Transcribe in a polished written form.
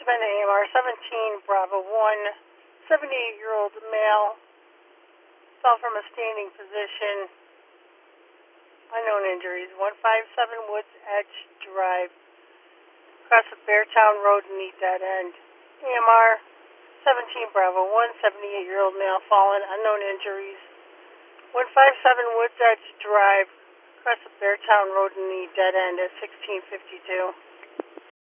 Savannah AMR 17 Bravo 1, 78-year-old male, fell from a standing position. Unknown injuries. 157 Woods Edge Drive, across the Beartown Road, Neat Dead End. AMR 17 Bravo 1, 78-year-old male fallen. Unknown injuries. 157 Woods Edge Drive, across the Beartown Road, Neat Dead End at 1652.